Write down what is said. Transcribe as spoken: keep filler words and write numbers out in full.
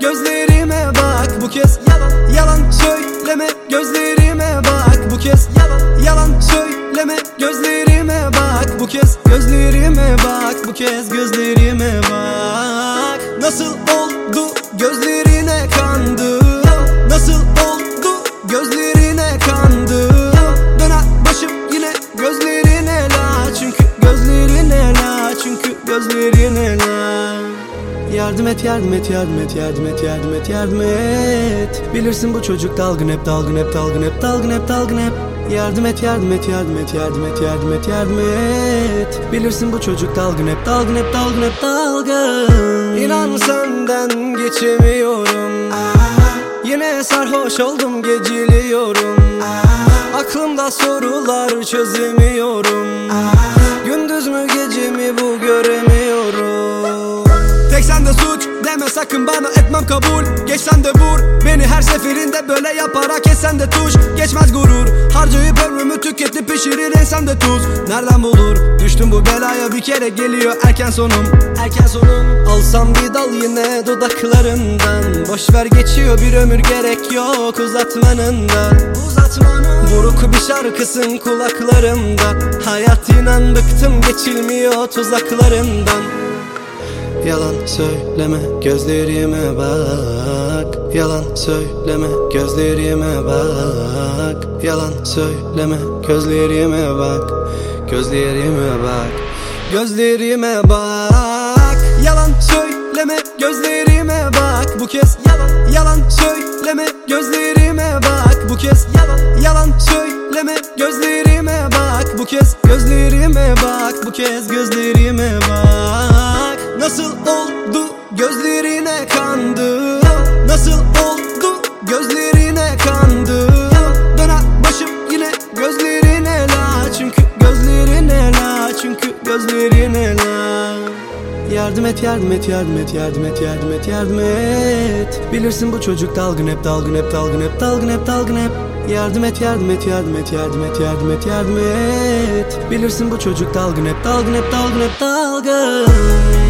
gözlerime bak bu kez. Yalan, yalan söyleme gözlerime bak bu kez. Yalan, yalan söyleme gözlerime bak bu kez. Gözlerime bak bu kez, gözlerime bak. Nasıl oldu gözlerine kandım, nasıl oldu gözlerine kandım. Döner başım yine gözlerine la, çünkü gözlerine la, çünkü gözlerine la. Yardım et, yardım et, yardım et, yardım et, yardım et, yardım et. Bilirsin bu çocuk dalgın hep, dalgın hep, dalgın hep, dalgın hep, dalgın hep. Yardım et, yardım et, yardım et, yardım et, yardım et, yardım et. Bilirsin bu çocuk dalgın hep, dalgın hep, dalgın hep, dalgın. İnan senden geçemiyorum. Yine sarhoş oldum, geciliyorum. Aklımda sorular çözemiyorum. Gündüz mü gece mi bu göremiyorum. Tek sende suç deme sakın bana, etmem kabul. Geç sen de vur beni her seferinde, böyle yaparak esen de tuş. Geçmez gurur, harcayıp ömrümü tüketip pişirir insan de tuz. Nereden bulur düştüm bu belaya, bir kere geliyor erken sonum, erken sonum. Alsam bir dal yine dudaklarından, boşver geçiyor bir ömür, gerek yok uzatmanın da, uzatmanın. Buruk bir şarkısın kulaklarımda, hayat inan bıktım geçilmiyor tuzaklarından. Yalan söyleme gözlerime bak, yalan söyleme gözlerime bak, yalan söyleme gözlerime bak, gözlerime bak, gözlerime bak. Yalan söyleme gözlerime bak bu kez. Yalan, yalan söyleme gözlerime bak bu kez. Yalan, yalan söyleme gözlerime bak bu kez. Gözlerime bak bu kez, gözlerime bak. Nasıl oldu gözlerine kandım, nasıl oldu gözlerine kandım. Döner başım yine gözlerine la, çünkü gözlerine la, çünkü gözlerine la. Yardım et, yardım et, yardım et, yardım et, yardım et, yardım et. Bilirsin bu çocuk dalgın hep, dalgın hep, dalgın hep, dalgın hep, dalgın hep. Yardım et, yardım et, yardım et, yardım et, yardım et, yardım et. Bilirsin bu çocuk dalgın hep, dalgın hep, dalgın hep, dalgın.